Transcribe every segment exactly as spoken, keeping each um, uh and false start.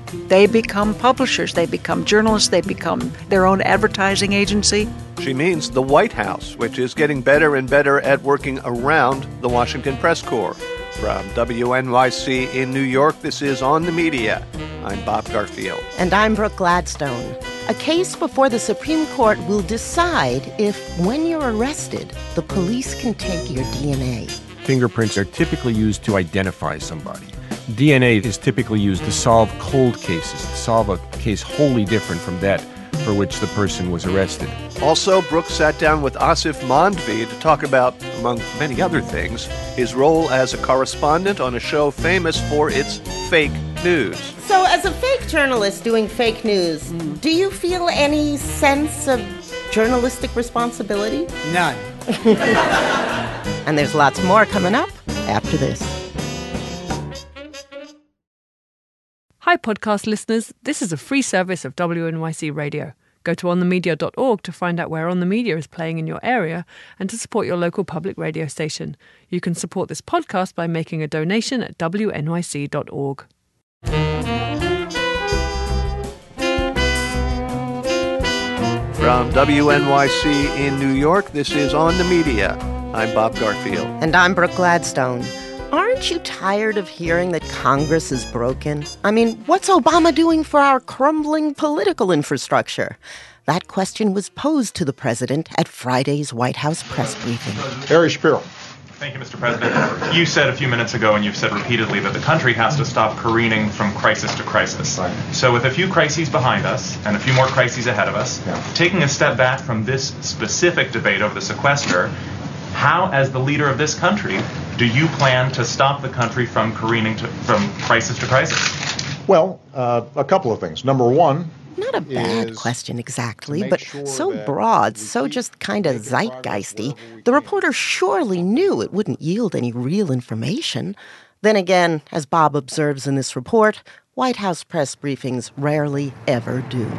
They become publishers, they become journalists, they become their own advertising agency. She means the White House, which is getting better and better at working around the Washington Press Corps. From W N Y C in New York, this is On the Media. I'm Bob Garfield. And I'm Brooke Gladstone. A case before the Supreme Court will decide if, when you're arrested, the police can take your D N A. Fingerprints are typically used to identify somebody. D N A is typically used to solve cold cases, to solve a case wholly different from that for which the person was arrested. Also, Brooks sat down with Asif Mandvi to talk about, among many other things, his role as a correspondent on a show famous for its fake news. So, as a fake journalist doing fake news, mm. do you feel any sense of journalistic responsibility? None. And there's lots more coming up after this. Hi, podcast listeners. This is a free service of W N Y C Radio. Go to on the media dot org to find out where On the Media is playing in your area and to support your local public radio station. You can support this podcast by making a donation at W N Y C dot org. From W N Y C in New York, this is On the Media. I'm Bob Garfield. And I'm Brooke Gladstone. Aren't you tired of hearing that Congress is broken? I mean, what's Obama doing for our crumbling political infrastructure? That question was posed to the president at Friday's White House press briefing. Harry Shapiro. Thank you, Mister President. You said a few minutes ago, and you've said repeatedly, that the country has to stop careening from crisis to crisis. Right. So with a few crises behind us and a few more crises ahead of us, yeah. taking a step back from this specific debate over the sequester, how, as the leader of this country, do you plan to stop the country from careening to, from crisis to crisis? Well, uh, a couple of things. Number one, Not a bad question exactly, but sure so broad, so just kind of zeitgeisty, the reporter surely knew it wouldn't yield any real information. Then again, as Bob observes in this report, White House press briefings rarely ever do.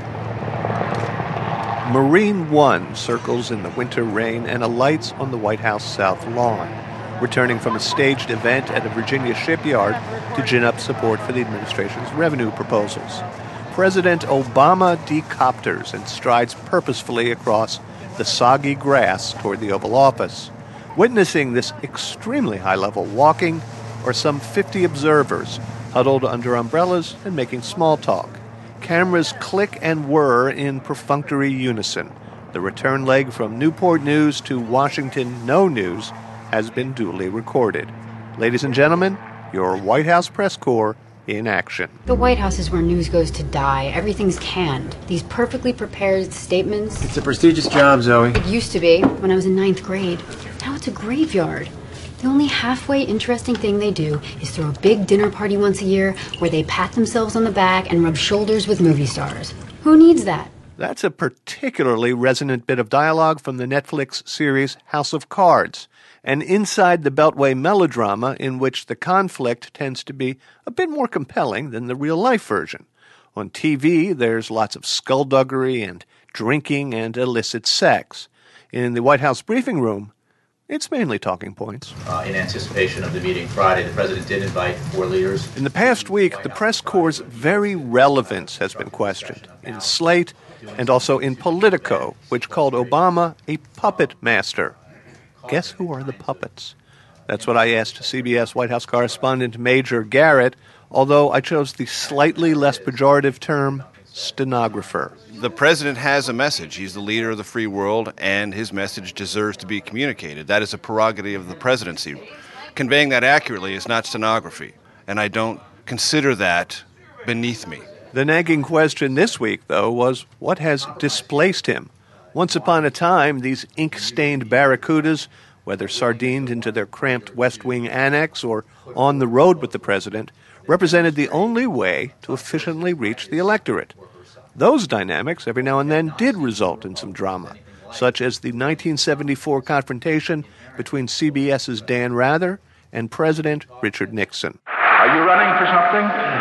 Marine One circles in the winter rain and alights on the White House South Lawn, returning from a staged event at a Virginia shipyard to gin up support for the administration's revenue proposals. President Obama decopters and strides purposefully across the soggy grass toward the Oval Office. Witnessing this extremely high-level walking are some fifty observers huddled under umbrellas and making small talk. Cameras click and whir in perfunctory unison. The return leg from Newport News to Washington No News has been duly recorded. Ladies and gentlemen, your White House press corps in action. The White House is where news goes to die. Everything's canned. These perfectly prepared statements. It's a prestigious job, Zoe. It used to be when I was in ninth grade. Now it's a graveyard. The only halfway interesting thing they do is throw a big dinner party once a year where they pat themselves on the back and rub shoulders with movie stars. Who needs that? That's a particularly resonant bit of dialogue from the Netflix series House of Cards, an inside the Beltway melodrama in which the conflict tends to be a bit more compelling than the real-life version. On T V, there's lots of skullduggery and drinking and illicit sex. In the White House briefing room, it's mainly talking points. Uh, in anticipation of the meeting Friday, the president did invite four leaders. In the past week, the press corps' very relevance has been questioned. In Slate and also in Politico, which called Obama a puppet master. Guess who are the puppets? That's what I asked C B S White House correspondent Major Garrett, although I chose the slightly less pejorative term stenographer. The president has a message. He's the leader of the free world, and his message deserves to be communicated. That is a prerogative of the presidency. Conveying that accurately is not stenography, and I don't consider that beneath me. The nagging question this week, though, was what has displaced him? Once upon a time, these ink-stained barracudas, whether sardined into their cramped West Wing annex or on the road with the president, represented the only way to efficiently reach the electorate. Those dynamics every now and then did result in some drama, such as the nineteen seventy-four confrontation between CBS's Dan Rather and President Richard Nixon. Are you running for something?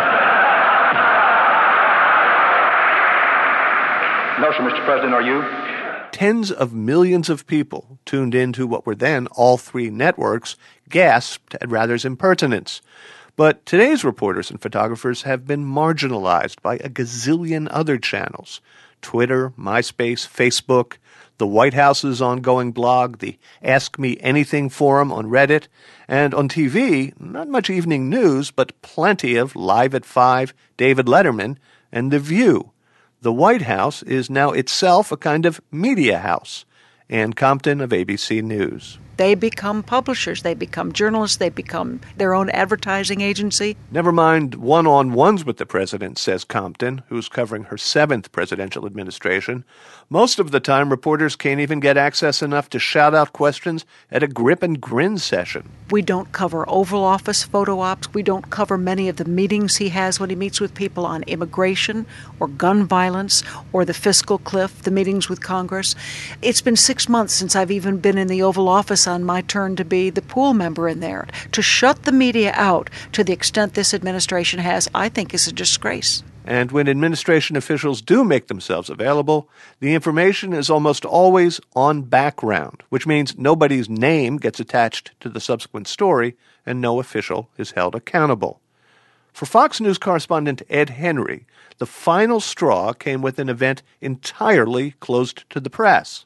No, sir, Mister President, are you? Tens of millions of people tuned into what were then all three networks gasped at Rather's impertinence. But today's reporters and photographers have been marginalized by a gazillion other channels. Twitter, MySpace, Facebook, the White House's ongoing blog, the Ask Me Anything forum on Reddit, and on T V, not much evening news, but plenty of Live at Five, David Letterman, and The View. The White House is now itself a kind of media house. Ann Compton of A B C News. They become publishers, they become journalists, they become their own advertising agency. Never mind one-on-ones with the president, says Compton, who's covering her seventh presidential administration. Most of the time, reporters can't even get access enough to shout out questions at a grip and grin session. We don't cover Oval Office photo ops. We don't cover many of the meetings he has when he meets with people on immigration or gun violence or the fiscal cliff, the meetings with Congress. It's been six months since I've even been in the Oval Office on my turn to be the pool member in there. To shut the media out to the extent this administration has, I think, is a disgrace. And when administration officials do make themselves available, the information is almost always on background, which means nobody's name gets attached to the subsequent story and no official is held accountable. For Fox News correspondent Ed Henry, the final straw came with an event entirely closed to the press.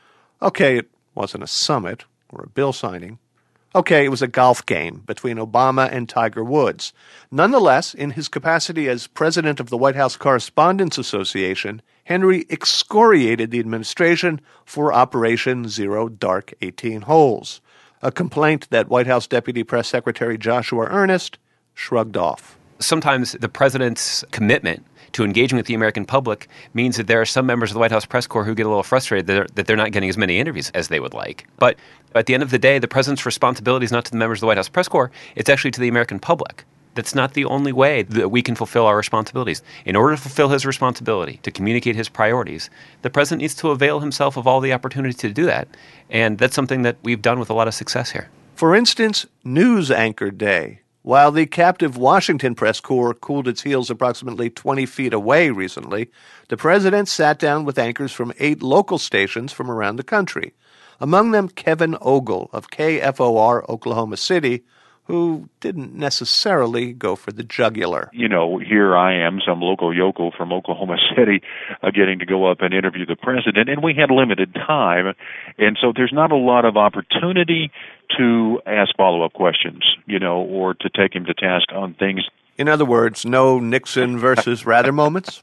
Okay, it wasn't a summit or a bill signing. Okay, it was a golf game between Obama and Tiger Woods. Nonetheless, in his capacity as president of the White House Correspondents Association, Henry excoriated the administration for Operation Zero Dark eighteen Holes, a complaint that White House Deputy Press Secretary Joshua Earnest shrugged off. Sometimes the president's commitment to engaging with the American public means that there are some members of the White House press corps who get a little frustrated that they're, that they're not getting as many interviews as they would like. But at the end of the day, the president's responsibility is not to the members of the White House press corps, it's actually to the American public. That's not the only way that we can fulfill our responsibilities. In order to fulfill his responsibility, to communicate his priorities, the president needs to avail himself of all the opportunities to do that. And that's something that we've done with a lot of success here. For instance, News Anchor Day. While the captive Washington press corps cooled its heels approximately twenty feet away recently, the president sat down with anchors from eight local stations from around the country. Among them, Kevin Ogle of K F O R Oklahoma City, who didn't necessarily go for the jugular. You know, here I am, some local yokel from Oklahoma City, uh, getting to go up and interview the president, and we had limited time, and so there's not a lot of opportunity to ask follow-up questions, you know, or to take him to task on things. In other words, no Nixon versus Rather moments?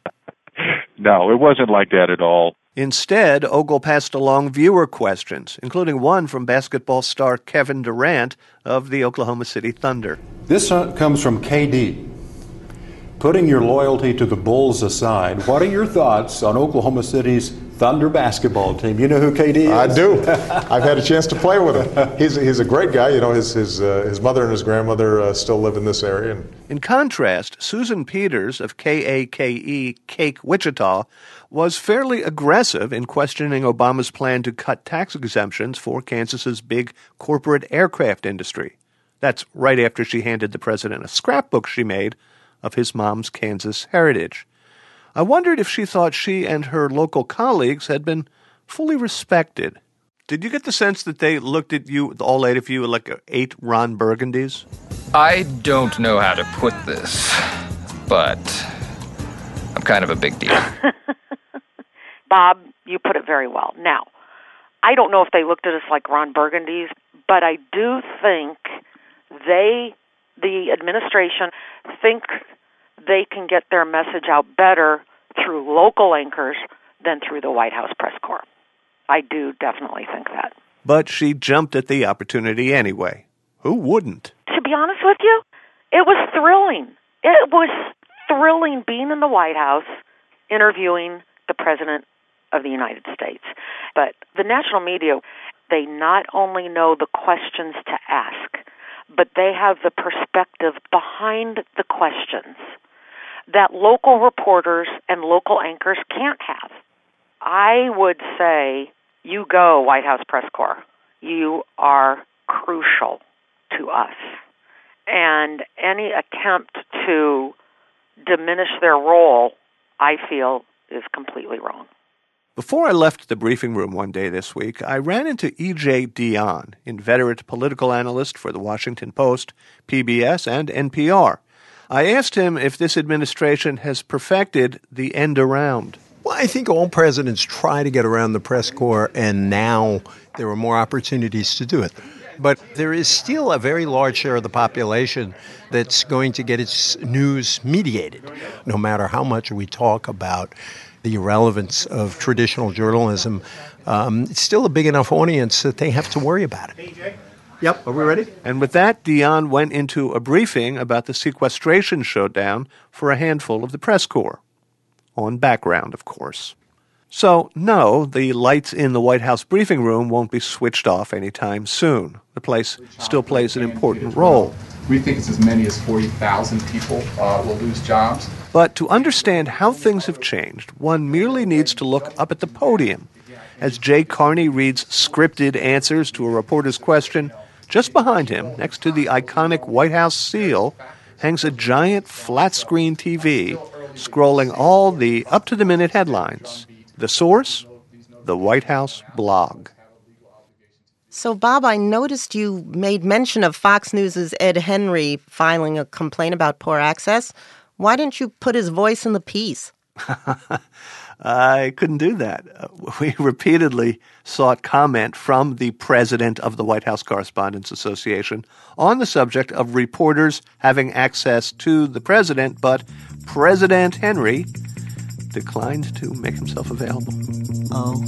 No, it wasn't like that at all. Instead, Ogle passed along viewer questions, including one from basketball star Kevin Durant of the Oklahoma City Thunder. This comes from K D. Putting your loyalty to the Bulls aside, what are your thoughts on Oklahoma City's Thunder basketball team? You know who K D is? I do. I've had a chance to play with him. He's, he's a great guy. You know, his his uh, his mother and his grandmother uh, still live in this area. And in contrast, Susan Peters of K A K E Cake Wichita was fairly aggressive in questioning Obama's plan to cut tax exemptions for Kansas's big corporate aircraft industry. That's right after she handed the president a scrapbook she made of his mom's Kansas heritage. I wondered if she thought she and her local colleagues had been fully respected. Did you get the sense that they looked at you, all eight of you, like eight Ron Burgundys? I don't know how to put this, but I'm kind of a big deal. Bob, you put it very well. Now, I don't know if they looked at us like Ron Burgundys, but I do think they, the administration, think they can get their message out better through local anchors than through the White House press corps. I do definitely think that. But she jumped at the opportunity anyway. Who wouldn't? To be honest with you, it was thrilling. It was thrilling being in the White House interviewing the President of the United States. But the national media, they not only know the questions to ask, but they have the perspective behind the questions that local reporters and local anchors can't have. I would say, you go, White House press corps. You are crucial to us. And any attempt to diminish their role, I feel, is completely wrong. Before I left the briefing room one day this week, I ran into E J Dionne, inveterate political analyst for The Washington Post, P B S, and N P R. I asked him if this administration has perfected the end around. Well, I think all presidents try to get around the press corps, and now there are more opportunities to do it. But there is still a very large share of the population that's going to get its news mediated, no matter how much we talk about the irrelevance of traditional journalism. Um, it's still a big enough audience that they have to worry about it. Yep, are we ready? And with that, Dionne went into a briefing about the sequestration showdown for a handful of the press corps. On background, of course. So, no, the lights in the White House briefing room won't be switched off anytime soon. The place still plays an important role. We think it's as many as forty thousand people uh, will lose jobs. But to understand how things have changed, one merely needs to look up at the podium. As Jay Carney reads scripted answers to a reporter's question, just behind him, next to the iconic White House seal, hangs a giant flat-screen T V scrolling all the up-to-the-minute headlines. The source? The White House blog. So, Bob, I noticed you made mention of Fox News' Ed Henry filing a complaint about poor access. Why didn't you put his voice in the piece? I couldn't do that. We repeatedly sought comment from the president of the White House Correspondents Association on the subject of reporters having access to the president, but President Henry declined to make himself available. Oh.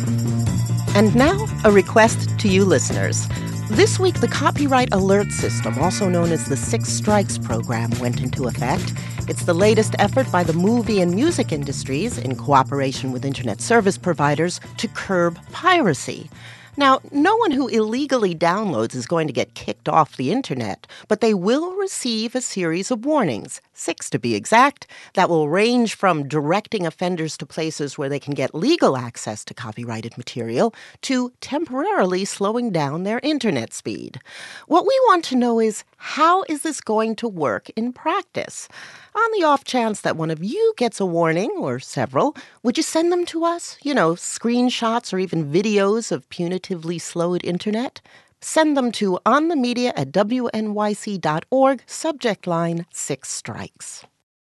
And now, a request to you listeners. This week, the Copyright Alert System, also known as the Six Strikes Program, went into effect. It's the latest effort by the movie and music industries, in cooperation with internet service providers, to curb piracy. Now, no one who illegally downloads is going to get kicked off the internet, but they will receive a series of warnings, six to be exact, that will range from directing offenders to places where they can get legal access to copyrighted material to temporarily slowing down their internet speed. What we want to know is, how is this going to work in practice? On the off chance that one of you gets a warning, or several, would you send them to us? You know, screenshots or even videos of punitively slowed internet? Send them to onthemedia at W N Y C dot org, subject line Six Strikes.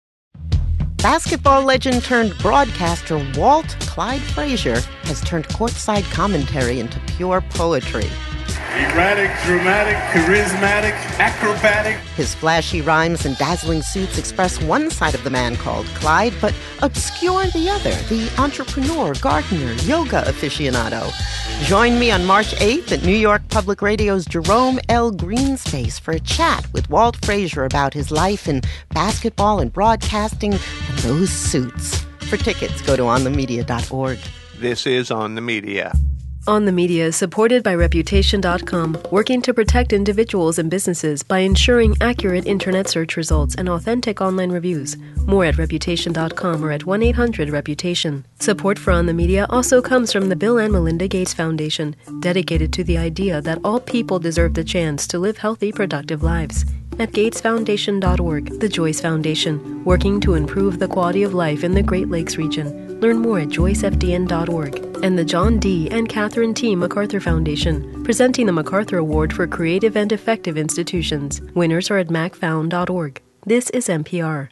Basketball legend turned broadcaster Walt Clyde Frazier has turned courtside commentary into pure poetry. Erratic, dramatic, charismatic, acrobatic. His flashy rhymes and dazzling suits express one side of the man called Clyde, but obscure the other, the entrepreneur, gardener, yoga aficionado. Join me on March eighth at New York Public Radio's Jerome L. Greenspace for a chat with Walt Frazier about his life in basketball and broadcasting and those suits. For tickets, go to on the media dot org. This is On the Media. On the Media is supported by Reputation dot com, working to protect individuals and businesses by ensuring accurate internet search results and authentic online reviews. More at Reputation dot com or at one eight hundred reputation. Support for On the Media also comes from the Bill and Melinda Gates Foundation, dedicated to the idea that all people deserve the chance to live healthy, productive lives. At Gates Foundation dot org, the Joyce Foundation, working to improve the quality of life in the Great Lakes region. Learn more at Joyce F D N dot org. And the John D. and Catherine T. MacArthur Foundation, presenting the MacArthur Award for Creative and Effective Institutions. Winners are at mac found dot org. This is N P R.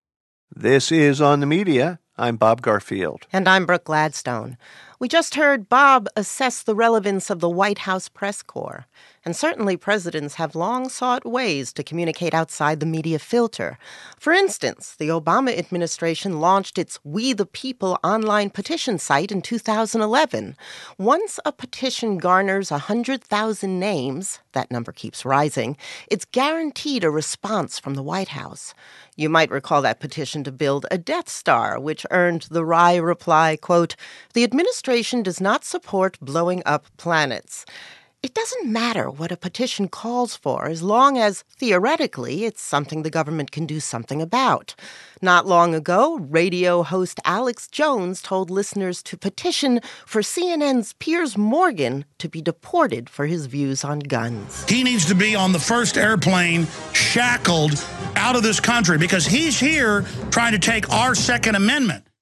This is On the Media. I'm Bob Garfield. And I'm Brooke Gladstone. We just heard Bob assess the relevance of the White House press corps. And certainly presidents have long sought ways to communicate outside the media filter. For instance, the Obama administration launched its We the People online petition site in two thousand eleven. Once a petition garners one hundred thousand names, that number keeps rising, it's guaranteed a response from the White House. You might recall that petition to build a Death Star, which earned the wry reply, quote, "The administration does not support blowing up planets." It doesn't matter what a petition calls for as long as, theoretically, it's something the government can do something about. Not long ago, radio host Alex Jones told listeners to petition for C N N's Piers Morgan to be deported for his views on guns. He needs to be on the first airplane shackled out of this country because he's here trying to take our Second Amendment.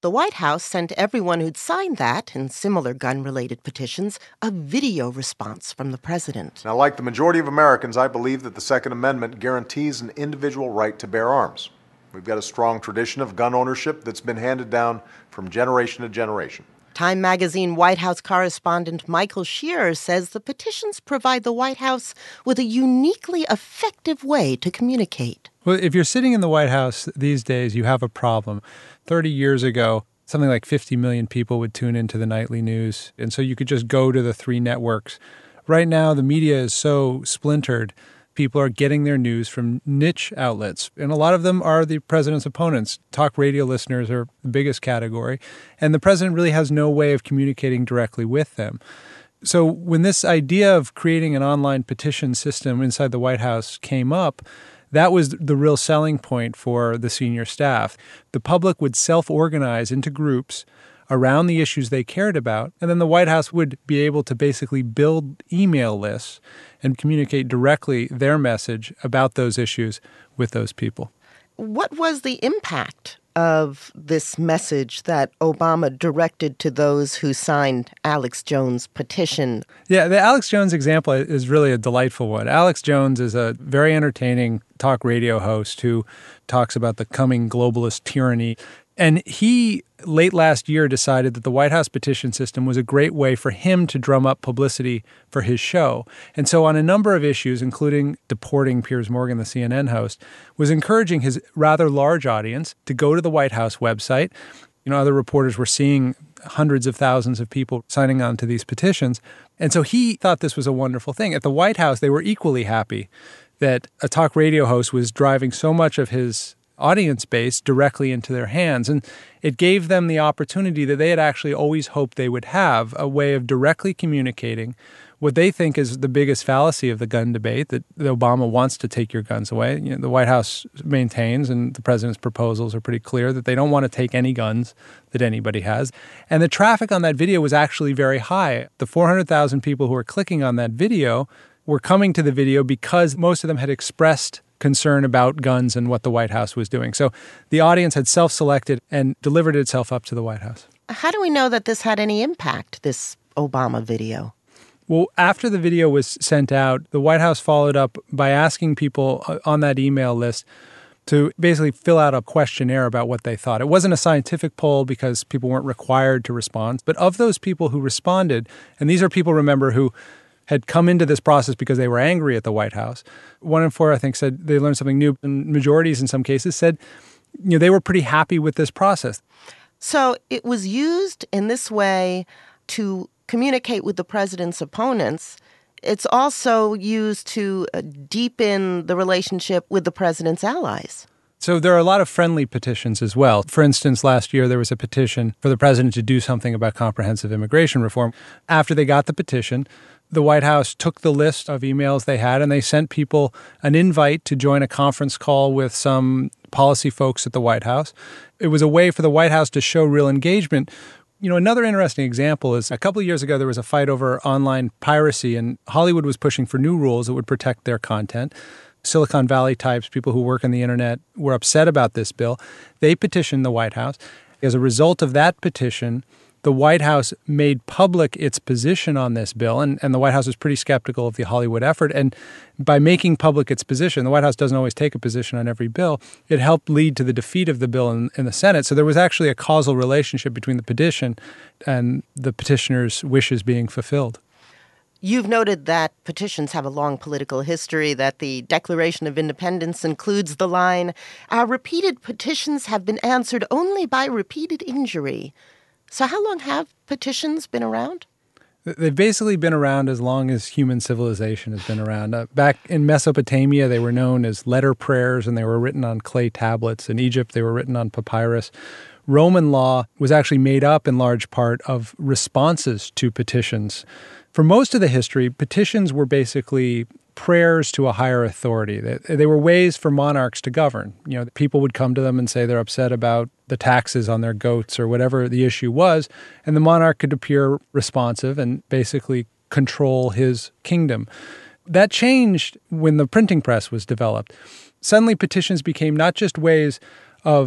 The White House sent everyone who'd signed that and similar gun-related petitions a video response from the president. Now, like the majority of Americans, I believe that the Second Amendment guarantees an individual right to bear arms. We've got a strong tradition of gun ownership that's been handed down from generation to generation. Time magazine White House correspondent Michael Shearer says the petitions provide the White House with a uniquely effective way to communicate. Well, if you're sitting in the White House these days, you have a problem. thirty years ago, something like fifty million people would tune into the nightly news, and so you could just go to the three networks. Right now, the media is so splintered. People are getting their news from niche outlets, and a lot of them are the president's opponents. Talk radio listeners are the biggest category, and the president really has no way of communicating directly with them. So when this idea of creating an online petition system inside the White House came up, that was the real selling point for the senior staff. The public would self-organize into groups around the issues they cared about, and then the White House would be able to basically build email lists and communicate directly their message about those issues with those people. What was the impact of this message that Obama directed to those who signed Alex Jones' petition? Yeah, the Alex Jones example is really a delightful one. Alex Jones is a very entertaining talk radio host who talks about the coming globalist tyranny. And he, late last year, decided that the White House petition system was a great way for him to drum up publicity for his show. And so on a number of issues, including deporting Piers Morgan, the C N N host, was encouraging his rather large audience to go to the White House website. You know, other reporters were seeing hundreds of thousands of people signing on to these petitions. And so he thought this was a wonderful thing. At the White House, they were equally happy that a talk radio host was driving so much of his audience base directly into their hands. And it gave them the opportunity that they had actually always hoped they would have, a way of directly communicating what they think is the biggest fallacy of the gun debate, that Obama wants to take your guns away. You know, the White House maintains, and the president's proposals are pretty clear, that they don't want to take any guns that anybody has. And the traffic on that video was actually very high. The four hundred thousand people who were clicking on that video were coming to the video because most of them had expressed concern about guns and what the White House was doing. So the audience had self-selected and delivered itself up to the White House. How do we know that this had any impact, this Obama video? Well, after the video was sent out, the White House followed up by asking people on that email list to basically fill out a questionnaire about what they thought. It wasn't a scientific poll because people weren't required to respond. But of those people who responded, and these are people, remember, who had come into this process because they were angry at the White House. One in four, I think, said they learned something new. And majorities, in some cases, said you know, they were pretty happy with this process. So it was used in this way to communicate with the president's opponents. It's also used to deepen the relationship with the president's allies. So there are a lot of friendly petitions as well. For instance, last year there was a petition for the president to do something about comprehensive immigration reform. After they got the petition, the White House took the list of emails they had and they sent people an invite to join a conference call with some policy folks at the White House. It was a way for the White House to show real engagement. You know, another interesting example is a couple of years ago, there was a fight over online piracy, and Hollywood was pushing for new rules that would protect their content. Silicon Valley types, people who work on the internet, were upset about this bill. They petitioned the White House. As a result of that petition, the White House made public its position on this bill, and, and the White House was pretty skeptical of the Hollywood effort. And by making public its position, the White House doesn't always take a position on every bill, it helped lead to the defeat of the bill in, in the Senate. So there was actually a causal relationship between the petition and the petitioner's wishes being fulfilled. You've noted that petitions have a long political history, that the Declaration of Independence includes the line, "Our repeated petitions have been answered only by repeated injury." So how long have petitions been around? They've basically been around as long as human civilization has been around. Uh, back in Mesopotamia, they were known as letter prayers, and they were written on clay tablets. In Egypt, they were written on papyrus. Roman law was actually made up in large part of responses to petitions. For most of the history, petitions were basically prayers to a higher authority. They, they were ways for monarchs to govern. You know, people would come to them and say they're upset about the taxes on their goats or whatever the issue was, and the monarch could appear responsive and basically control his kingdom. That changed when the printing press was developed. Suddenly, petitions became not just ways of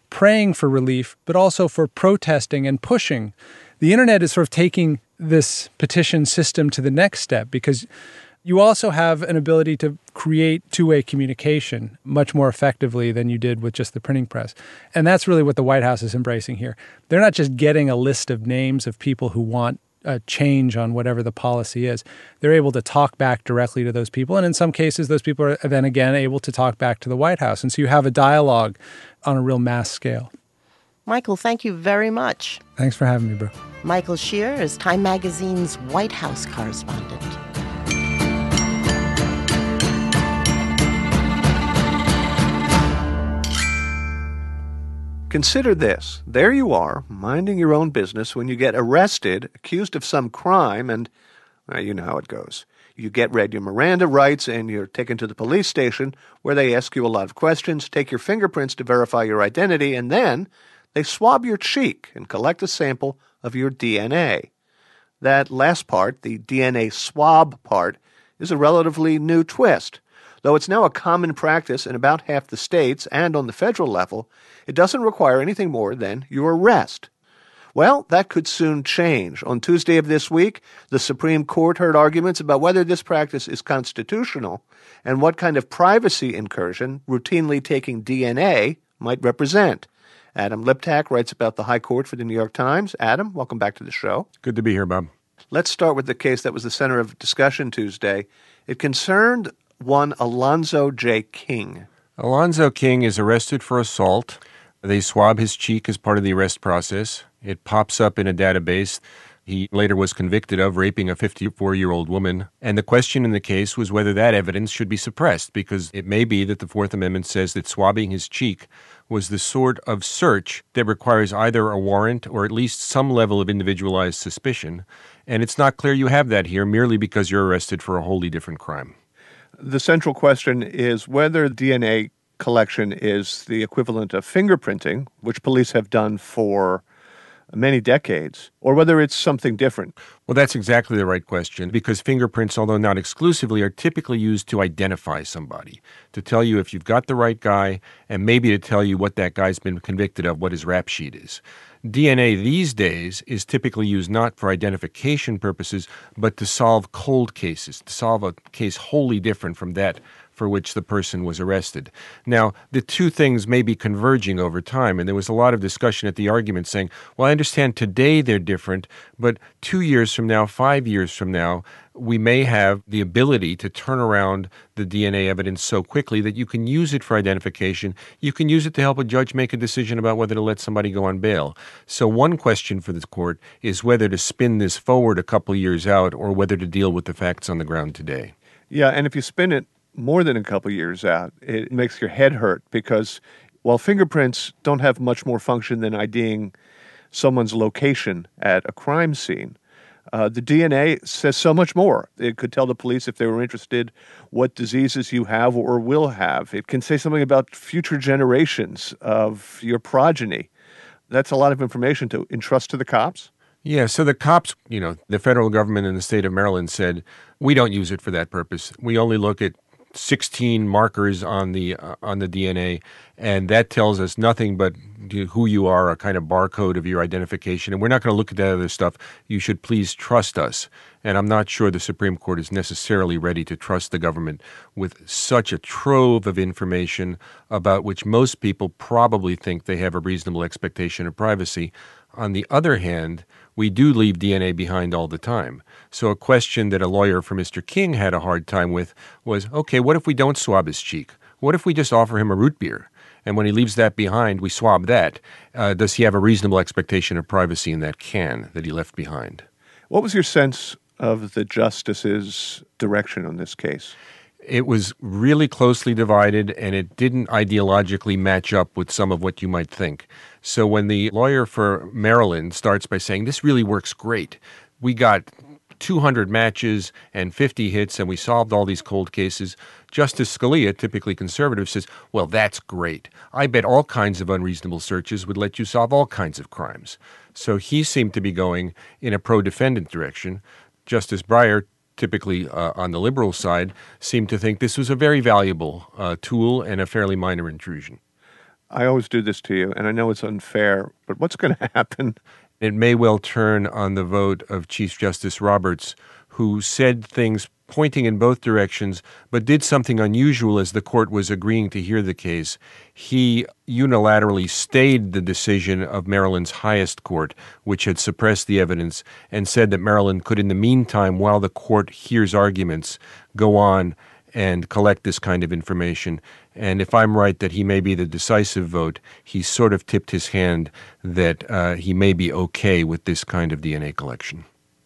praying for relief, but also for protesting and pushing. The internet is sort of taking this petition system to the next step because you also have an ability to create two-way communication much more effectively than you did with just the printing press. And that's really what the White House is embracing here. They're not just getting a list of names of people who want a change on whatever the policy is. They're able to talk back directly to those people. And in some cases, those people are then again able to talk back to the White House. And so you have a dialogue on a real mass scale. Michael, thank you very much. Thanks for having me, bro. Michael Shear is Time Magazine's White House correspondent. Consider this. There you are, minding your own business when you get arrested, accused of some crime, and well, you know how it goes. You get read your Miranda rights, and you're taken to the police station where they ask you a lot of questions, take your fingerprints to verify your identity, and then they swab your cheek and collect a sample of your D N A. That last part, the D N A swab part, is a relatively new twist. Though it's now a common practice in about half the states and on the federal level, it doesn't require anything more than your arrest. Well, that could soon change. On Tuesday of this week, the Supreme Court heard arguments about whether this practice is constitutional and what kind of privacy incursion routinely taking D N A might represent. Adam Liptak writes about the High Court for the New York Times. Adam, welcome back to the show. Good to be here, Bob. Let's start with the case that was the center of discussion Tuesday. It concerned one Alonzo J. King. Alonzo King is arrested for assault. They swab his cheek as part of the arrest process. It pops up in a database. He later was convicted of raping a fifty-four-year-old woman. And the question in the case was whether that evidence should be suppressed, because it may be that the Fourth Amendment says that swabbing his cheek was the sort of search that requires either a warrant or at least some level of individualized suspicion. And it's not clear you have that here merely because you're arrested for a wholly different crime. The central question is whether D N A collection is the equivalent of fingerprinting, which police have done for many decades, or whether it's something different. Well, that's exactly the right question, because fingerprints, although not exclusively, are typically used to identify somebody, to tell you if you've got the right guy, and maybe to tell you what that guy's been convicted of, what his rap sheet is. D N A these days is typically used not for identification purposes, but to solve cold cases, to solve a case wholly different from that for which the person was arrested. Now, the two things may be converging over time, and there was a lot of discussion at the argument saying, well, I understand today they're different, but two years from now, five years from now, we may have the ability to turn around the D N A evidence so quickly that you can use it for identification. You can use it to help a judge make a decision about whether to let somebody go on bail. So one question for the court is whether to spin this forward a couple of years out or whether to deal with the facts on the ground today. Yeah, and if you spin it more than a couple years out, it makes your head hurt because while fingerprints don't have much more function than IDing someone's location at a crime scene, uh, the D N A says so much more. It could tell the police, if they were interested, what diseases you have or will have. It can say something about future generations of your progeny. That's a lot of information to entrust to the cops. Yeah, so the cops, you know, the federal government in the state of Maryland said, we don't use it for that purpose. We only look at sixteen markers on the uh, on the D N A, and that tells us nothing but who you are, a kind of barcode of your identification, and we're not going to look at that other stuff. You should please trust us. And I'm not sure the Supreme Court is necessarily ready to trust the government with such a trove of information about which most people probably think they have a reasonable expectation of privacy. On the other hand, we do leave D N A behind all the time. So a question that a lawyer for Mister King had a hard time with was, okay, what if we don't swab his cheek? What if we just offer him a root beer? And when he leaves that behind, we swab that. Uh, does he have a reasonable expectation of privacy in that can that he left behind? What was your sense of the justice's direction on this case? It was really closely divided, and it didn't ideologically match up with some of what you might think. So when the lawyer for Maryland starts by saying, this really works great, we got two hundred matches and fifty hits, and we solved all these cold cases, Justice Scalia, typically conservative, says, well, that's great. I bet all kinds of unreasonable searches would let you solve all kinds of crimes. So he seemed to be going in a pro-defendant direction. Justice Breyer, typically uh, on the liberal side, seemed to think this was a very valuable uh, tool and a fairly minor intrusion. I always do this to you, and I know it's unfair, but what's going to happen? It may well turn on the vote of Chief Justice Roberts, who said things pointing in both directions, but did something unusual as the court was agreeing to hear the case. He unilaterally stayed the decision of Maryland's highest court, which had suppressed the evidence, and said that Maryland could, in the meantime, while the court hears arguments, go on and collect this kind of information. And if I'm right that he may be the decisive vote, he sort of tipped his hand that uh, he may be okay with this kind of D N A collection.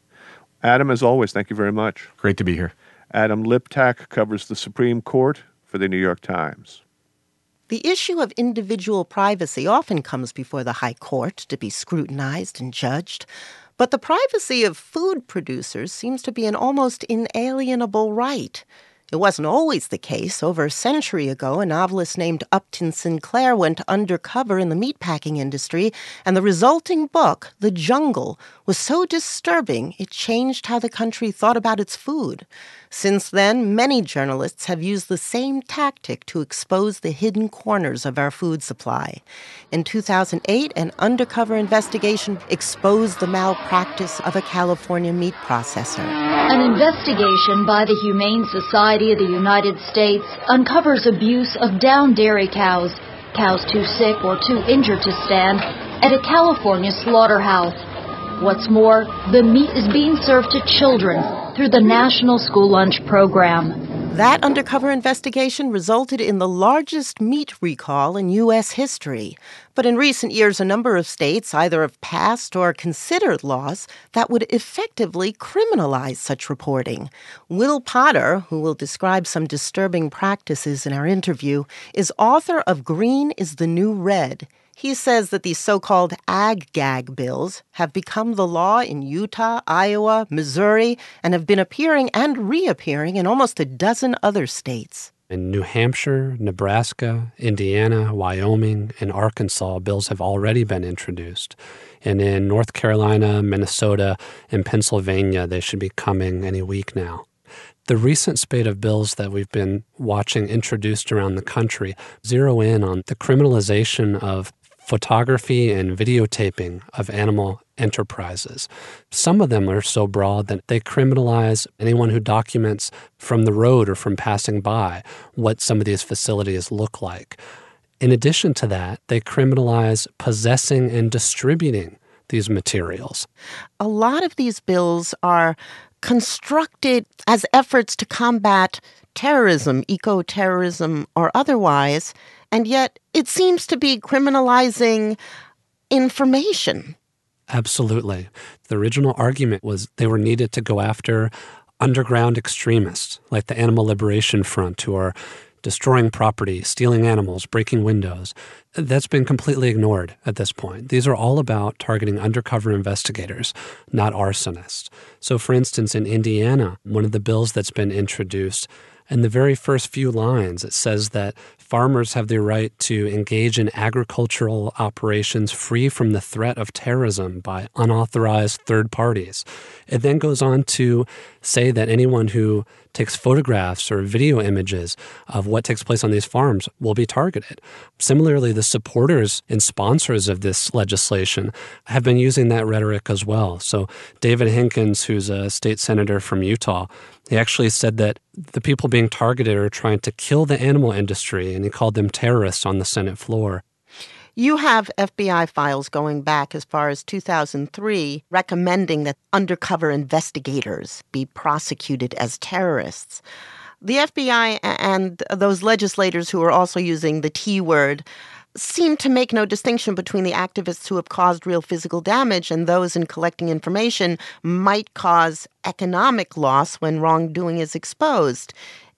Adam, as always, thank you very much. Great to be here. Adam Liptak covers the Supreme Court for the New York Times. The issue of individual privacy often comes before the High Court to be scrutinized and judged. But the privacy of food producers seems to be an almost inalienable right. It wasn't always the case. Over a century ago, a novelist named Upton Sinclair went undercover in the meatpacking industry, and the resulting book, The Jungle, was so disturbing it changed how the country thought about its food. Since then, many journalists have used the same tactic to expose the hidden corners of our food supply. In two thousand eight, an undercover investigation exposed the malpractice of a California meat processor. An investigation by the Humane Society of the United States uncovers abuse of down dairy cows, cows too sick or too injured to stand, at a California slaughterhouse. What's more, the meat is being served to children through the National School Lunch Program. That undercover investigation resulted in the largest meat recall in U S history. But in recent years, a number of states either have passed or considered laws that would effectively criminalize such reporting. Will Potter, who will describe some disturbing practices in our interview, is author of Green is the New Red. He says that these so-called ag-gag bills have become the law in Utah, Iowa, Missouri, and have been appearing and reappearing in almost a dozen other states. In New Hampshire, Nebraska, Indiana, Wyoming, and Arkansas, bills have already been introduced. And in North Carolina, Minnesota, and Pennsylvania, they should be coming any week now. The recent spate of bills that we've been watching introduced around the country zero in on the criminalization of photography and videotaping of animal enterprises. Some of them are so broad that they criminalize anyone who documents from the road or from passing by what some of these facilities look like. In addition to that, they criminalize possessing and distributing these materials. A lot of these bills are constructed as efforts to combat terrorism, eco-terrorism, or otherwise, and yet it seems to be criminalizing information. Absolutely. The original argument was they were needed to go after underground extremists like the Animal Liberation Front, who are destroying property, stealing animals, breaking windows. That's been completely ignored at this point. These are all about targeting undercover investigators, not arsonists. So, for instance, in Indiana, one of the bills that's been introduced, in the very first few lines, it says that farmers have the right to engage in agricultural operations free from the threat of terrorism by unauthorized third parties. It then goes on to say that anyone who takes photographs or video images of what takes place on these farms will be targeted. Similarly, the supporters and sponsors of this legislation have been using that rhetoric as well. So David Hinkins, who's a state senator from Utah, he actually said that the people being targeted are trying to kill the animal industry, and he called them terrorists on the Senate floor. You have F B I files going back as far as two thousand three recommending that undercover investigators be prosecuted as terrorists. The F B I and those legislators who are also using the T word seem to make no distinction between the activists who have caused real physical damage and those in collecting information might cause economic loss when wrongdoing is exposed.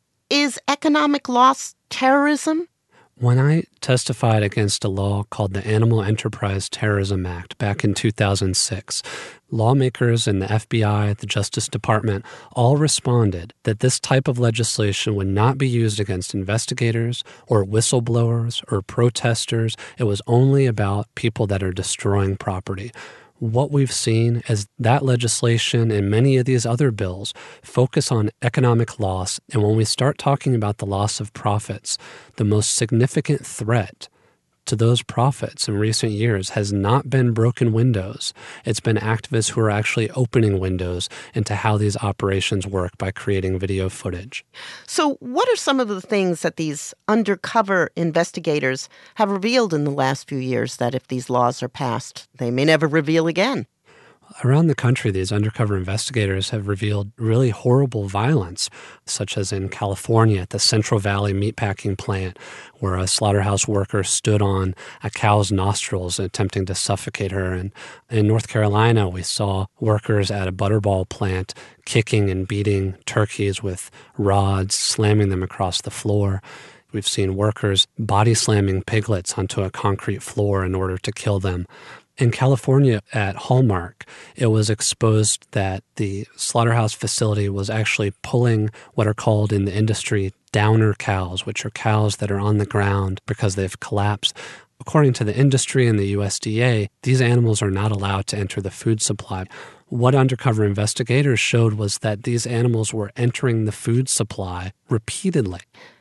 Is economic loss terrorism? When I testified against a law called the Animal Enterprise Terrorism Act back in two thousand six, lawmakers in the F B I, the Justice Department, all responded that this type of legislation would not be used against investigators or whistleblowers or protesters. It was only about people that are destroying property. What we've seen is that legislation and many of these other bills focus on economic loss. And when we start talking about the loss of profits, the most significant threat to those profits in recent years has not been broken windows. It's been activists who are actually opening windows into how these operations work by creating video footage. So what are some of the things that these undercover investigators have revealed in the last few years that if these laws are passed, they may never reveal again? Around the country, these undercover investigators have revealed really horrible violence, such as in California at the Central Valley meatpacking plant, where a slaughterhouse worker stood on a cow's nostrils attempting to suffocate her. And in North Carolina, we saw workers at a butterball plant kicking and beating turkeys with rods, slamming them across the floor. We've seen workers body slamming piglets onto a concrete floor in order to kill them. In California at Hallmark, it was exposed that the slaughterhouse facility was actually pulling what are called in the industry downer cows, which are cows that are on the ground because they've collapsed. According to the industry and the U S D A, these animals are not allowed to enter the food supply. What undercover investigators showed was that these animals were entering the food supply repeatedly.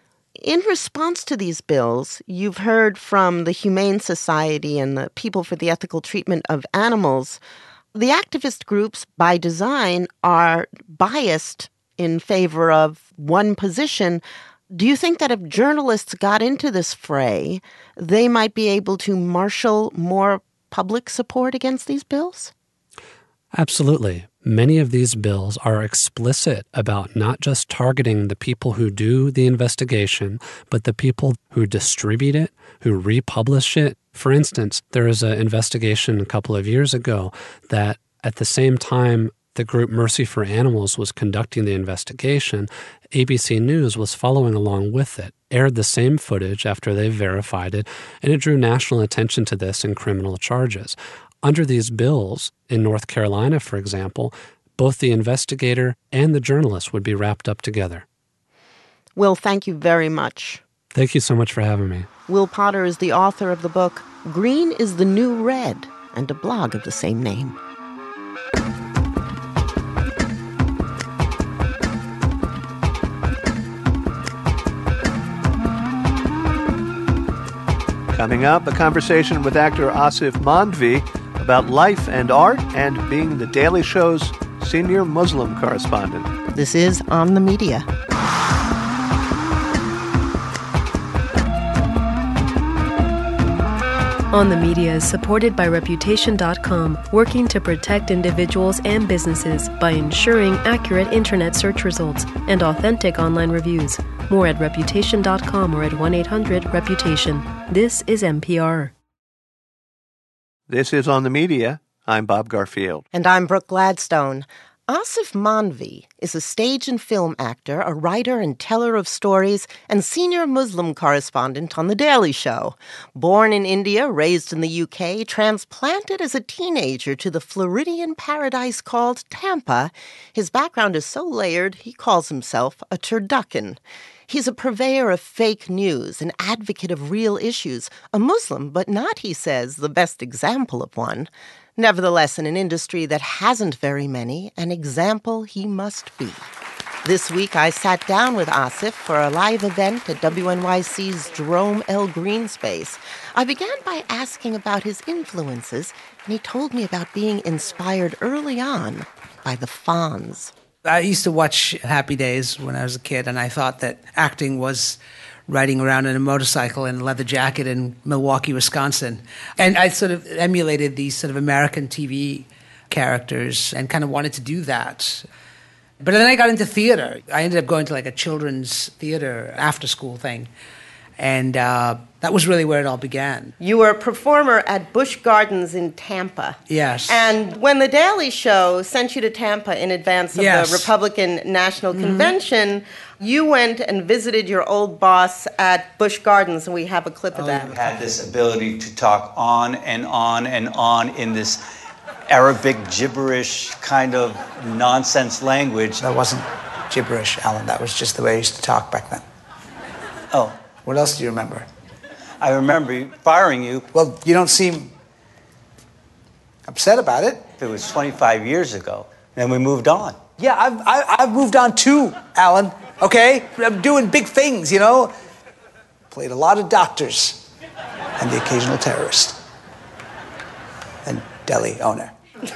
In response to these bills, you've heard from the Humane Society and the People for the Ethical Treatment of Animals. The activist groups, by design, are biased in favor of one position. Do you think that if journalists got into this fray, they might be able to marshal more public support against these bills? Absolutely. Many of these bills are explicit about not just targeting the people who do the investigation, but the people who distribute it, who republish it. For instance, there was an investigation a couple of years ago that at the same time the group Mercy for Animals was conducting the investigation, A B C News was following along with it, aired the same footage after they verified it, and it drew national attention to this and criminal charges. Under these bills, in North Carolina, for example, both the investigator and the journalist would be wrapped up together. Will, thank you very much. Thank you so much for having me. Will Potter is the author of the book Green is the New Red and a blog of the same name. Coming up, a conversation with actor Asif Mandvi about life and art and being The Daily Show's senior Muslim correspondent. This is On the Media. On the Media is supported by Reputation dot com, working to protect individuals and businesses by ensuring accurate internet search results and authentic online reviews. More at Reputation dot com or at one eight hundred reputation. This is N P R. This is On the Media. I'm Bob Garfield. And I'm Brooke Gladstone. Asif Mandvi is a stage and film actor, a writer and teller of stories, and senior Muslim correspondent on The Daily Show. Born in India, raised in the U K, transplanted as a teenager to the Floridian paradise called Tampa, his background is so layered he calls himself a turducken. He's a purveyor of fake news, an advocate of real issues, a Muslim, but not, he says, the best example of one. Nevertheless, in an industry that hasn't very many, an example he must be. This week, I sat down with Asif for a live event at W N Y C's Jerome L. Green Space. I began by asking about his influences, and he told me about being inspired early on by the Fonz. I used to watch Happy Days when I was a kid, and I thought that acting was riding around in a motorcycle and a leather jacket in Milwaukee, Wisconsin. And I sort of emulated these sort of American T V characters and kind of wanted to do that. But then I got into theater. I ended up going to like a children's theater after school thing. And uh, that was really where it all began. You were a performer at Busch Gardens in Tampa. Yes. And when The Daily Show sent you to Tampa in advance of yes. the Republican National mm-hmm. Convention, you went and visited your old boss at Busch Gardens, and we have a clip of oh, that. You had this ability to talk on and on and on in this Arabic gibberish kind of nonsense language. That wasn't gibberish, Alan. That was just the way I used to talk back then. Oh. What else do you remember? I remember firing you. Well, you don't seem upset about it. It was twenty-five years ago, and we moved on. Yeah, I've, I, I've moved on too, Alan, okay? I'm doing big things, you know? Played a lot of doctors. and the occasional terrorist and deli owner.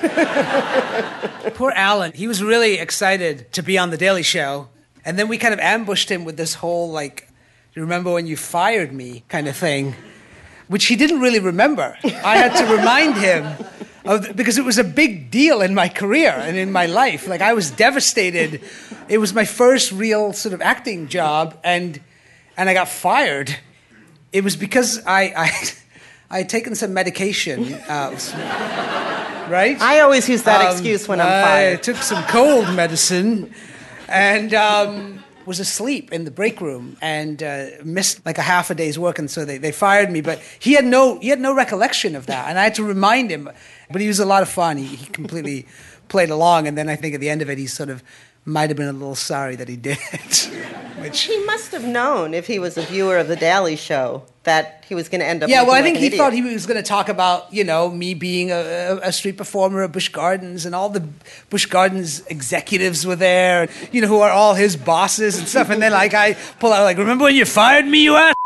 Poor Alan. He was really excited to be on The Daily Show. And then we kind of ambushed him with this whole, like, you remember when you fired me kind of thing, which he didn't really remember. I had to remind him of, because it was a big deal in my career and in my life. Like, I was devastated. It was my first real sort of acting job, and and I got fired. It was because I I, I had taken some medication. Uh, right? I always use that um, excuse when I'm I fired. I took some cold medicine and um, was asleep in the break room and uh, missed like a half a day's work, and so they, they fired me. But he had no he had no recollection of that, and I had to remind him. But he was a lot of fun. He, he completely played along, and then I think at the end of it, he sort of might have been a little sorry that he did. Which he must have known if he was a viewer of The Daily Show that he was going to end up. Yeah, well, I like think an he idiot. thought he was going to talk about, you know, me being a, a street performer at Busch Gardens, and all the Busch Gardens executives were there, you know, who are all his bosses and stuff. And then, like, I pull out, like, remember when you fired me, you ass?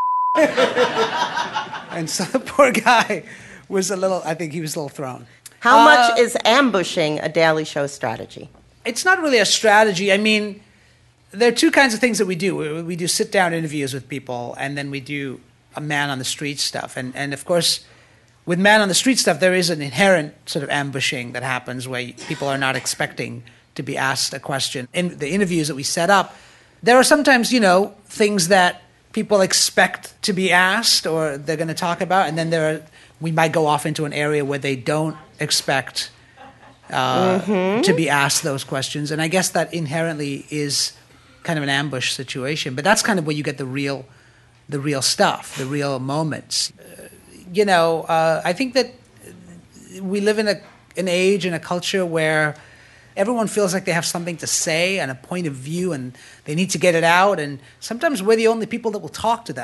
And so the poor guy was a little, I think he was a little thrown. How Uh, much is ambushing a Daily Show strategy? It's not really a strategy. I mean, there are two kinds of things that we do. We, we do sit-down interviews with people, and then we do a man-on-the-street stuff. And, and, of course, with man-on-the-street stuff, there is an inherent sort of ambushing that happens where people are not expecting to be asked a question. In the interviews that we set up, there are sometimes, you know, things that people expect to be asked or they're going to talk about, and then there are, we might go off into an area where they don't expect uh, Mhm. to be asked those questions. And I guess that inherently is kind of an ambush situation. But that's kind of where you get the real, the real stuff, the real moments. Uh, you know, uh, I think that we live in a an age and a culture where everyone feels like they have something to say and a point of view, and they need to get it out. And sometimes we're the only people that will talk to them.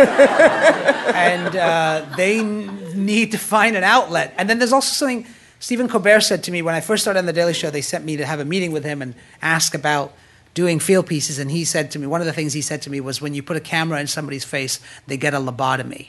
And uh, they n- need to find an outlet. And then there's also something Stephen Colbert said to me when I first started on The Daily Show. They sent me to have a meeting with him and ask about doing field pieces. And he said to me, one of the things he said to me was, when you put a camera in somebody's face, they get a lobotomy.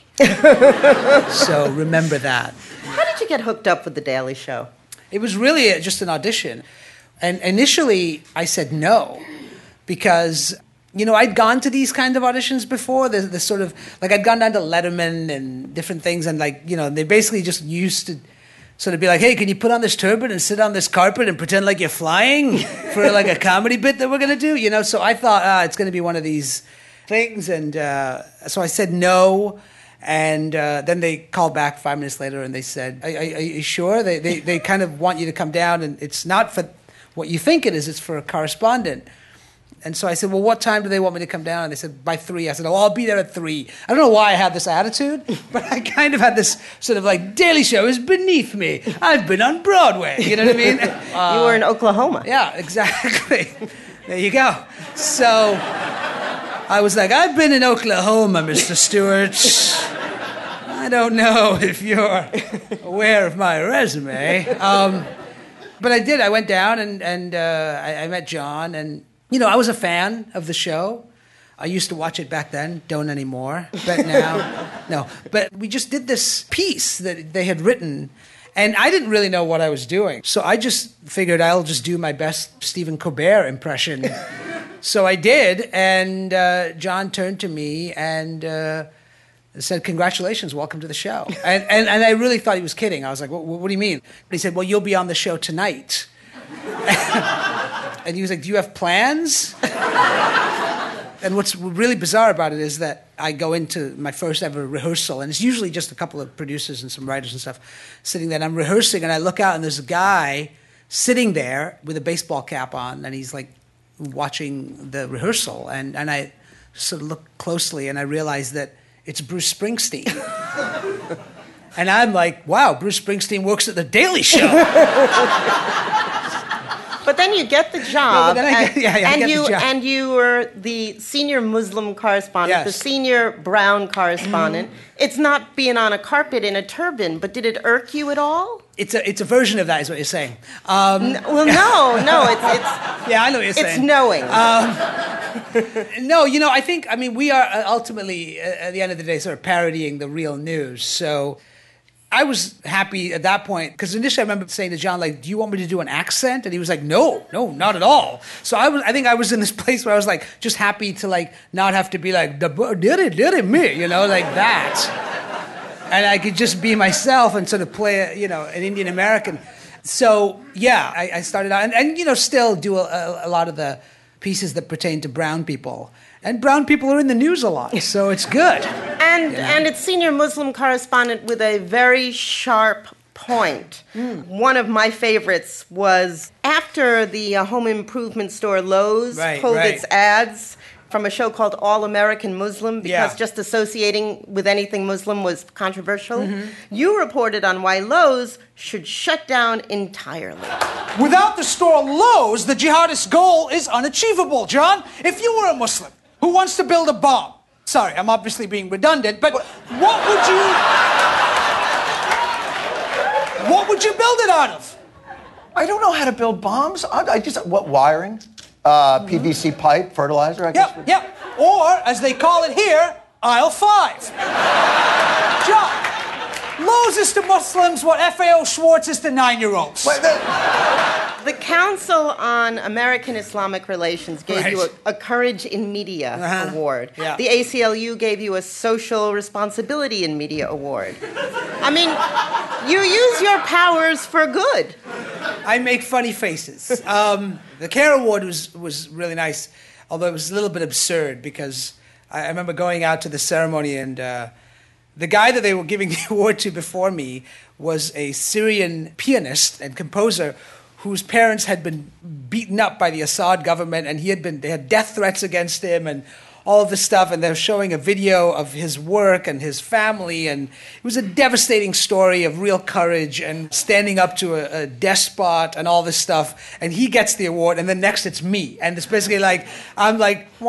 So remember that. How did you get hooked up with The Daily Show? It was really a, just an audition. And initially, I said no, because, you know, I'd gone to these kind of auditions before. The, the sort of, like, I'd gone down to Letterman and different things, and, like, you know, they basically just used to sort of be like, hey, can you put on this turban and sit on this carpet and pretend like you're flying for, like, a comedy bit that we're going to do? You know, so I thought, ah, it's going to be one of these things. And uh, so I said no. And uh, then they called back five minutes later and they said, are, are, are you sure? They, they, they kind of want you to come down, and it's not for what you think it is, it's for a correspondent. And so I said, well, what time do they want me to come down? And they said, by three. I said, oh, I'll be there at three. I don't know why I had this attitude, but I kind of had this sort of like, Daily Show is beneath me. I've been on Broadway. You know what I mean? Uh, You were in Oklahoma. Yeah, exactly. There you go. So I was like, I've been in Oklahoma, Mister Stewart. I don't know if you're aware of my resume. Um, but I did. I went down and, and uh, I, I met John. And, you know, I was a fan of the show. I used to watch it back then. Don't anymore. But now, no. But we just did this piece that they had written. And I didn't really know what I was doing. So I just figured I'll just do my best Stephen Colbert impression. So I did. And uh, John turned to me and uh, said, congratulations, welcome to the show. And, and, and I really thought he was kidding. I was like, what, what do you mean? He said, well, you'll be on the show tonight. And he was like, do you have plans? And what's really bizarre about it is that I go into my first ever rehearsal, and it's usually just a couple of producers and some writers and stuff sitting there, and I'm rehearsing, and I look out, and there's a guy sitting there with a baseball cap on, and he's like watching the rehearsal, and, and I sort of look closely, and I realize that it's Bruce Springsteen. And I'm like, wow, Bruce Springsteen works at The Daily Show. But then you get the job, No, but then I and, get- yeah, yeah, I and get the you job. and you were the senior Muslim correspondent, the Yes. senior brown correspondent. It's not being on a carpet in a turban, but did it irk you at all? It's a it's a version of that, is what you're saying. Um, N- well, no, no, it's it's yeah, I know what you're it's saying. knowing. Um, No, you know, I think, I mean, we are ultimately, at the end of the day, sort of parodying the real news. So I was happy at that point, because initially I remember saying to John, like, do you want me to do an accent? And he was like, no, no, not at all. So I was, I think I was in this place where I was like, just happy to like, not have to be like, did it, did it, me, you know, like that. And I could just be myself and sort of play, you know, an Indian American. So, yeah, I, I started out, and, and, you know, still do a, a lot of the pieces that pertain to brown people. And brown people are in the news a lot, so it's good. And you know? and it's senior Muslim correspondent with a very sharp point. Mm. One of my favorites was after the uh, home improvement store Lowe's right, pulled right. its ads from a show called All American Muslim because Yeah. just associating with anything Muslim was controversial. Mm-hmm. You reported on why Lowe's should shut down entirely. Without the store Lowe's, the jihadist goal is unachievable, John. If you were a Muslim who wants to build a bomb, sorry, I'm obviously being redundant, but what would you... what would you build it out of? I don't know how to build bombs. I, I just, what, wiring? Uh, P V C pipe, fertilizer, I guess. Yep, yep. Or, as they call it here, aisle five. John, Lowe's is to Muslims what F A O Schwartz is to nine-year-olds. Wait, that... The Council on American Islamic Relations gave Right. you a, a Courage in Media Uh-huh. award. Yeah. The A C L U gave you a Social Responsibility in Media award. I mean, you use your powers for good. I make funny faces. Um, the CARE Award was, was really nice, although it was a little bit absurd because I, I remember going out to the ceremony and uh, the guy that they were giving the award to before me was a Syrian pianist and composer whose parents had been beaten up by the Assad government, and he had been they had death threats against him and all of this stuff, and they're showing a video of his work and his family, and it was a devastating story of real courage and standing up to a, a despot and all this stuff, and he gets the award, and then next it's me, and it's basically like, I'm like, you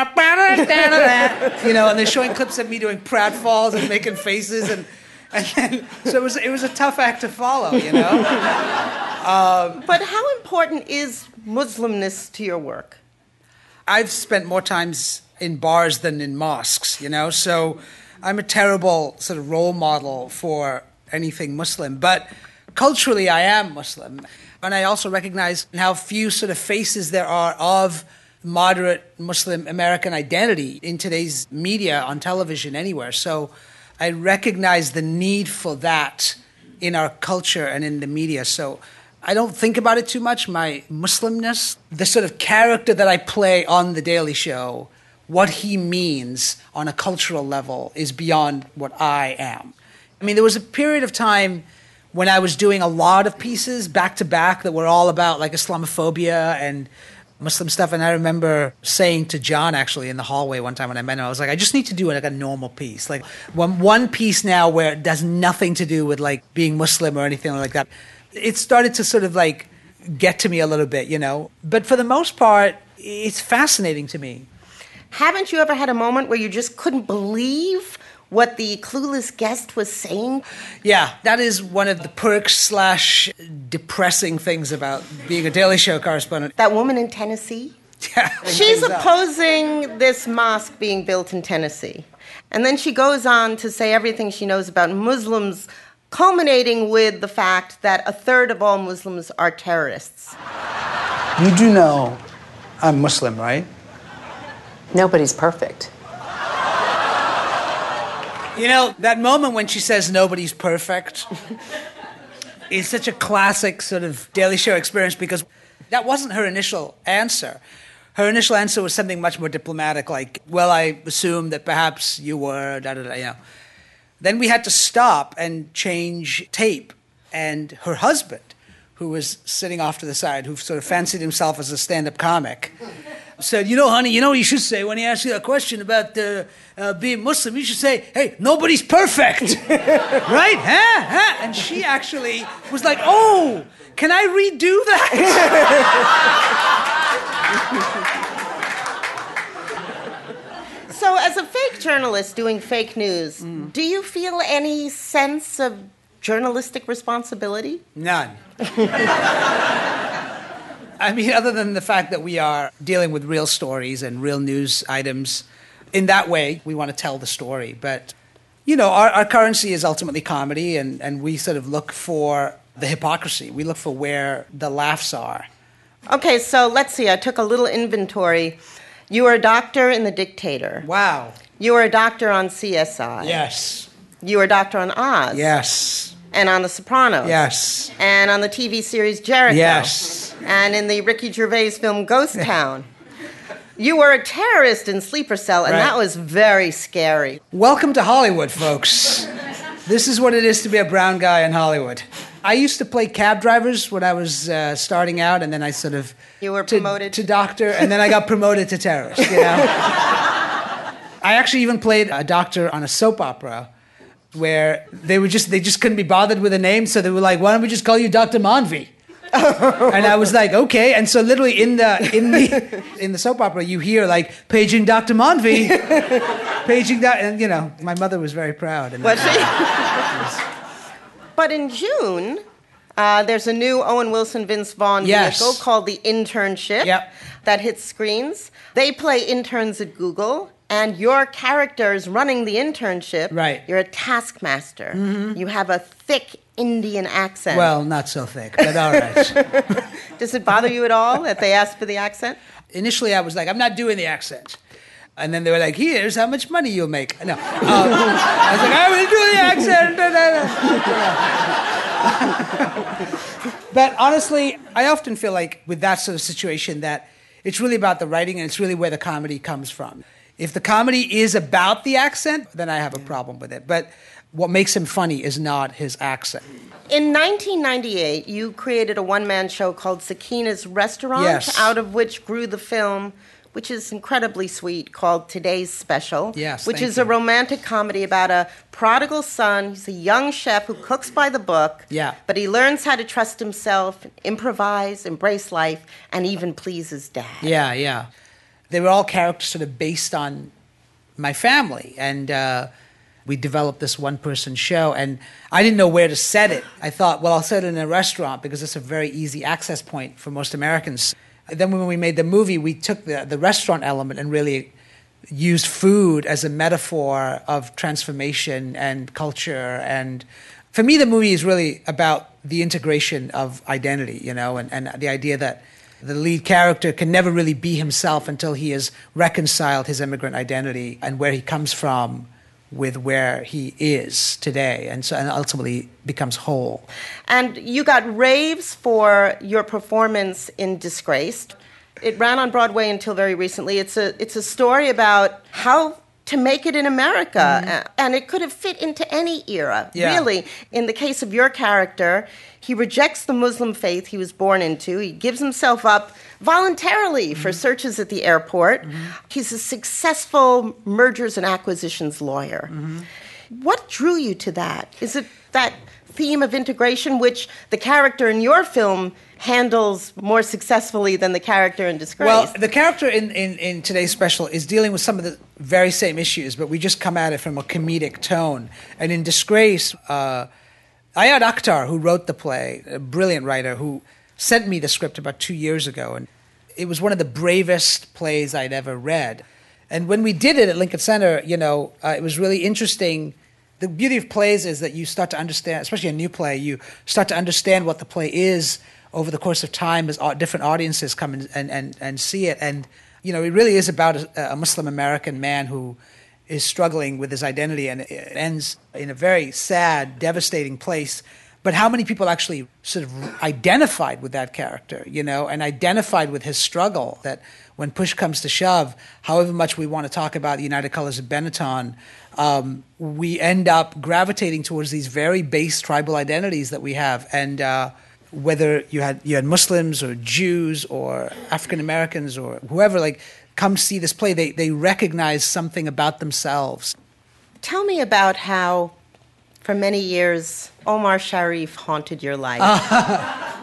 know, and they're showing clips of me doing pratfalls and making faces, and, and then, so it was, it was a tough act to follow, you know? Um, But how important is Muslimness to your work? I've spent more times in bars than in mosques, you know, so I'm a terrible sort of role model for anything Muslim. But culturally, I am Muslim. And I also recognize how few sort of faces there are of moderate Muslim American identity in today's media, on television, anywhere. So I recognize the need for that in our culture and in the media. So I don't think about it too much, my Muslimness, the sort of character that I play on The Daily Show, what he means on a cultural level is beyond what I am. I mean, there was a period of time when I was doing a lot of pieces back to back that were all about like Islamophobia and Muslim stuff. And I remember saying to John, actually, in the hallway one time when I met him, I was like, I just need to do like a normal piece. Like one, one piece now where it does nothing to do with like being Muslim or anything like that. It started to sort of like get to me a little bit, you know. But for the most part, it's fascinating to me. Haven't you ever had a moment where you just couldn't believe what the clueless guest was saying? Yeah, that is one of the perks slash depressing things about being a Daily Show correspondent. That woman in Tennessee? Yeah. She's opposing this mosque being built in Tennessee. And then she goes on to say everything she knows about Muslims, culminating with the fact that a third of all Muslims are terrorists. You do know I'm Muslim, right? Nobody's perfect. You know, that moment when she says nobody's perfect is such a classic sort of Daily Show experience because that wasn't her initial answer. Her initial answer was something much more diplomatic, like, well, I assume that perhaps you were, da da da, you know. Then we had to stop and change tape. And her husband, who was sitting off to the side, who sort of fancied himself as a stand-up comic, said, you know, honey, you know what you should say when he asks you a question about uh, uh, being Muslim? You should say, hey, nobody's perfect. Right? Huh? Huh? And she actually was like, oh, can I redo that? So as a fake journalist doing fake news, mm. do you feel any sense of journalistic responsibility? None. I mean, other than the fact that we are dealing with real stories and real news items, in that way, we want to tell the story. But, you know, our, our currency is ultimately comedy, and, and we sort of look for the hypocrisy. We look for where the laughs are. Okay, so let's see. I took a little inventory. You were a doctor in The Dictator. Wow. You were a doctor on C S I. Yes. You were a doctor on Oz. Yes. And on The Sopranos. Yes. And on the T V series Jericho. Yes. And in the Ricky Gervais film Ghost Town. You were a terrorist in Sleeper Cell, and Right. that was very scary. Welcome to Hollywood, folks. This is what it is to be a brown guy in Hollywood. I used to play cab drivers when I was uh, starting out, and then I sort of... You were to, promoted? To doctor, and then I got promoted to terrorist, you know? I actually even played a doctor on a soap opera where they were just they just couldn't be bothered with a name, so they were like, why don't we just call you Doctor Monvie? And I was like, okay. And so literally in the in the in the soap opera, you hear like paging Doctor Monvie, paging that, and you know, my mother was very proud. And Was she? But in June, uh, there's a new Owen Wilson, Vince Vaughn Yes. vehicle called The Internship Yep. that hits screens. They play interns at Google, and your character is running the internship. Right. You're a taskmaster. Mhm. You have a thick Indian accent. Well, not so thick, but all right. Does it bother you at all that they asked for the accent? Initially, I was like, I'm not doing the accent. And then they were like, here's how much money you'll make. No. Um, I was like, I will do the accent. But honestly, I often feel like with that sort of situation that it's really about the writing and it's really where the comedy comes from. If the comedy is about the accent, then I have a problem with it. But what makes him funny is not his accent. In nineteen ninety-eight, you created a one-man show called Sakina's Restaurant, Yes. out of which grew the film, which is incredibly sweet, called Today's Special, Yes, which thank is you. a romantic comedy about a prodigal son. He's a young chef who cooks by the book, Yeah. but he learns how to trust himself, improvise, embrace life, and even please his dad. Yeah, yeah. They were all characters sort of based on my family. And uh, we developed this one-person show. And I didn't know where to set it. I thought, well, I'll set it in a restaurant because it's a very easy access point for most Americans. And then when we made the movie, we took the, the restaurant element and really used food as a metaphor of transformation and culture. And for me, the movie is really about the integration of identity, you know, and, and the idea that the lead character can never really be himself until he has reconciled his immigrant identity and where he comes from with where he is today, and so and ultimately becomes whole. And you got raves for your performance in Disgraced. It ran on Broadway until very recently. It's a it's a story about how to make it in America, Mm-hmm. and it could have fit into any era. Yeah. Really, in the case of your character, he rejects the Muslim faith he was born into. He gives himself up voluntarily Mm-hmm. for searches at the airport. He's a successful mergers and acquisitions lawyer. Mm-hmm. What drew you to that? Is it that theme of integration, which the character in your film handles more successfully than the character in Disgrace? Well, the character in, in, in today's special is dealing with some of the very same issues, but we just come at it from a comedic tone. And in Disgrace, uh, Ayad Akhtar, who wrote the play, a brilliant writer, who sent me the script about two years ago, and it was one of the bravest plays I'd ever read. And when we did it at Lincoln Center, you know, uh, it was really interesting. The beauty of plays is that you start to understand, especially a new play, you start to understand what the play is over the course of time as au- different audiences come and, and, and, and see it. And, you know, it really is about a, a Muslim-American man who is struggling with his identity, and it ends in a very sad, devastating place. But how many people actually sort of identified with that character, you know, and identified with his struggle, that when push comes to shove, however much we want to talk about the United Colors of Benetton, um, we end up gravitating towards these very base tribal identities that we have. And uh, whether you had you had Muslims or Jews or African Americans or whoever, like, come see this play, they, they recognize something about themselves. Tell me about how, for many years, Omar Sharif haunted your life. Uh,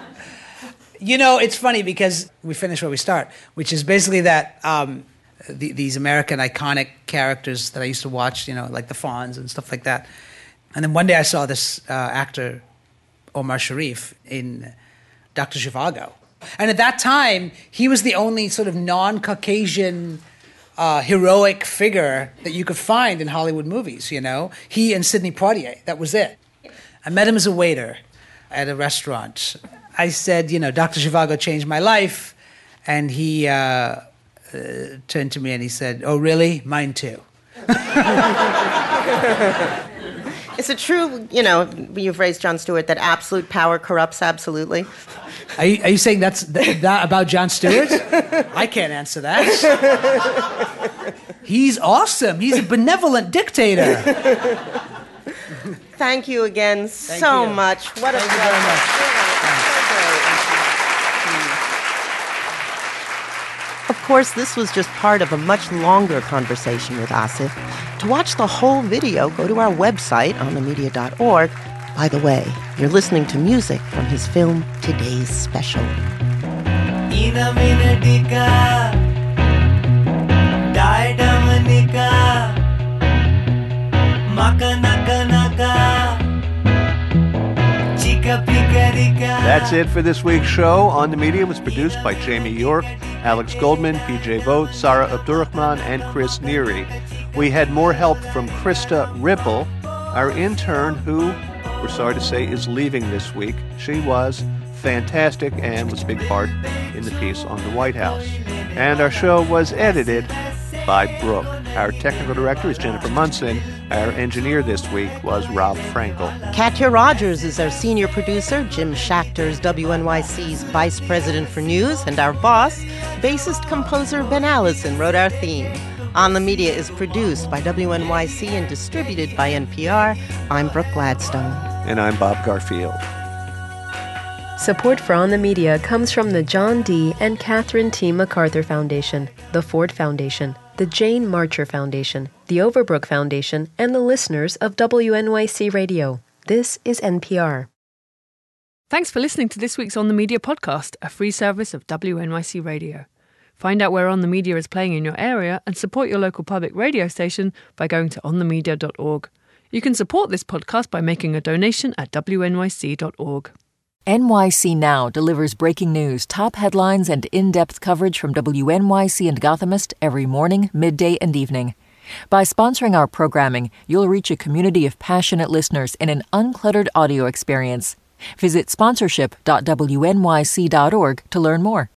you know, it's funny because we finish where we start, which is basically that um, the, these American iconic characters that I used to watch, you know, like the Fonz and stuff like that. And then one day I saw this uh, actor, Omar Sharif, in Doctor Zhivago. And at that time, he was the only sort of non-Caucasian uh, heroic figure that you could find in Hollywood movies, you know? He and Sidney Poitier, that was it. I met him as a waiter at a restaurant. I said, you know, Doctor Zhivago changed my life. And he uh, uh, turned to me and he said, oh, really? Mine too. Is it true, you know, you've raised Jon Stewart, that absolute power corrupts absolutely? Are you, are you saying that's th- that about Jon Stewart? I can't answer that. He's awesome. He's a benevolent dictator. Thank you again Thank so you. much. What a Thank you very much. Of course, this was just part of a much longer conversation with Asif. To watch the whole video, go to our website, on the media dot org. By the way, you're listening to music from his film Today's Special. That's it for this week's show. On the Media was produced by Jamie York, Alex Goldman, P J Vogt, Sarah Abdurrahman, and Chris Neary. We had more help from Krista Ripple, our intern, who, we're sorry to say, is leaving this week. She was fantastic and was a big part in the piece on the White House. And our show was edited by Brooke. Our technical director is Jennifer Munson. Our engineer this week was Rob Frankel. Katya Rogers is our senior producer. Jim Schachter is W N Y C's vice president for news. And our boss, bassist-composer Ben Allison, wrote our theme. On the Media is produced by W N Y C and distributed by N P R. I'm Brooke Gladstone. And I'm Bob Garfield. Support for On the Media comes from the John D. and Catherine T. MacArthur Foundation, the Ford Foundation, the Jane Marcher Foundation, the Overbrook Foundation, and the listeners of W N Y C Radio. This is N P R. Thanks for listening to this week's On the Media podcast, a free service of W N Y C Radio. Find out where On the Media is playing in your area and support your local public radio station by going to on the media dot org. You can support this podcast by making a donation at w n y c dot org. N Y C Now delivers breaking news, top headlines, and in-depth coverage from W N Y C and Gothamist every morning, midday, and evening. By sponsoring our programming, you'll reach a community of passionate listeners in an uncluttered audio experience. Visit sponsorship dot w n y c dot org to learn more.